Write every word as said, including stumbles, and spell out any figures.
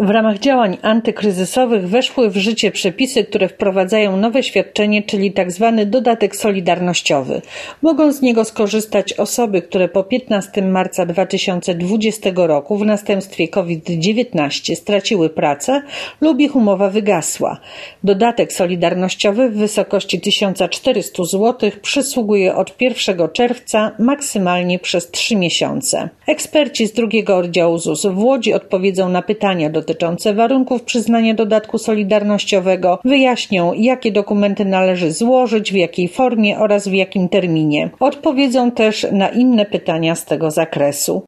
W ramach działań antykryzysowych weszły w życie przepisy, które wprowadzają nowe świadczenie, czyli tzw. dodatek solidarnościowy. Mogą z niego skorzystać osoby, które po piętnastego marca dwa tysiące dwudziestego roku w następstwie COVID dziewiętnaście straciły pracę lub ich umowa wygasła. Dodatek solidarnościowy w wysokości tysiąc czterysta złotych przysługuje od pierwszego czerwca maksymalnie przez trzy miesiące. Eksperci z drugiego oddziału Z U S w Łodzi odpowiedzą na pytania dotyczące warunków przyznania dodatku solidarnościowego, wyjaśnią, jakie dokumenty należy złożyć, w jakiej formie oraz w jakim terminie. Odpowiedzą też na inne pytania z tego zakresu.